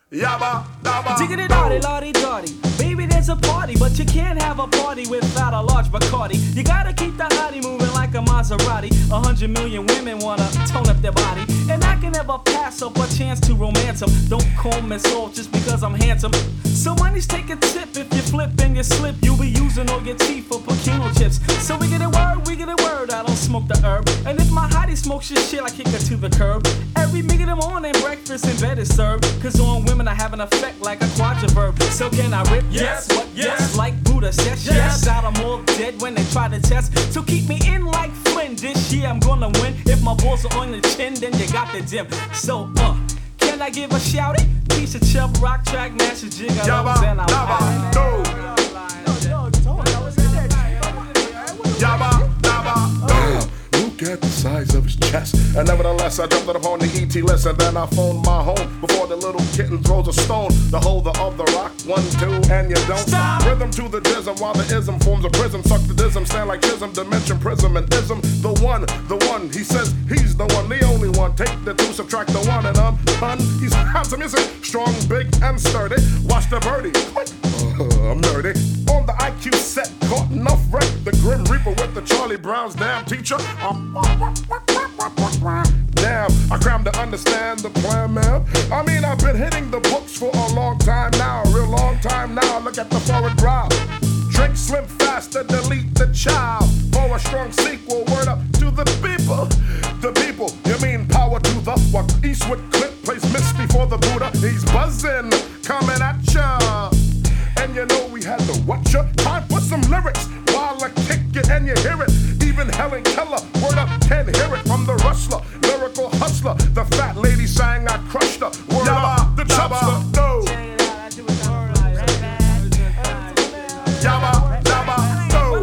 Yabba, dabba. Diggity dotty, lottie dotty. Baby, there's a party, but you can't have a party without a large Bacardi. You gotta keep the hottie moving like a Maserati. 100 million women wanna tone up their body, and I can never pass up a chance to romance them. Don't call me soft just because I'm handsome. So money's take a tip. If you flip and you slip, you'll be using all your teeth for Pokino chips. So we get a word, I don't smoke the herb. And if my hottie smokes your shit, I kick her to the curb. Every minute in the morning, breakfast in bed is served. Cause on women I have an effect like a quadverb. So can I rip? Yes, What? yes. Like Buddha says, yes. Out I'm all dead when they try to test. So keep me in like Flynn. This year I'm gonna win. If my balls are on the chin, then you got the dim. So, can I give a shout it? Piece of chub, rock track, master gigolos, Yabba, and I'm dabba, do. Yabba, dabba, do. Look at the size of his chest. And nevertheless, I jumped it upon the ET list, and then I phoned my home before the little kitten throws a stone. The holder of the rock, 1, 2, and you don't Stop. Rhythm to the dism, while the ism forms a prism. Suck the dism, stand like chism, dimension, prism, and ism. The one, he says he's the one, the only one. Take the 2, subtract the 1, and he's handsome, is it? Strong, big, and sturdy. Watch the birdie, I'm nerdy. On the IQ set, caught enough wreck. The Grim Reaper with the Charlie Brown's damn teacher. Damn, I crammed to understand the plan, man. I mean, I've been hitting the books for a long time now, a real long time now. Look at the forward brow. Drink slim faster, delete the child. For a strong sequel, word up to the people. The people, you mean power to the what? Eastwood Clip plays Misty for the Buddha. He's buzzing, coming at ya. And you know we had to watch ya. Time for some lyrics while I kick it and you hear it. Even Helen Keller, word up, can hear it from the rustler, lyrical hustler. The fat lady sang, I crushed her. Word up, the chubster, no. Yabba, dabba, do.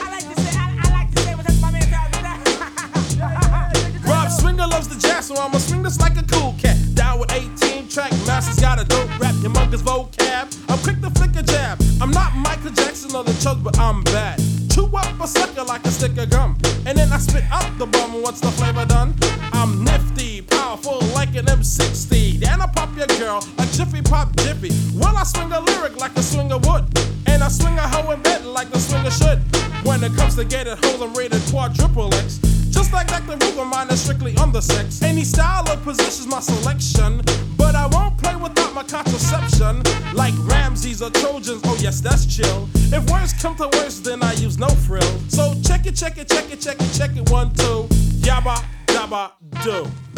Rob Swinger loves the jazz, so I'ma swing this like a cool cat. Down with 18 track masters, got a dope rap, humongous vocab. I'm quick to flick a jab. I'm not Michael Jackson or the Chugs, but I'm bad. Chew up a sucker like a stick of gum, and then I spit out the bum. What's the flavor done? I'm nifty, powerful like an M60. Then I pop your girl like Jiffy Pop Jiffy. Well, I swing a lyric like a swinger would, and I swing a hoe in bed like the swinger should. When it comes to getting hoes, I'm rated quadruple X. Just like Dr. Ruger, mine is strictly on the sex. Any style or position's my selection, but I won't play without my contraception. Like Ramses or Trojans, oh yes, that's chill. If words come to words, then I use no frill. So check it, 1, 2, yabba, dabba, do.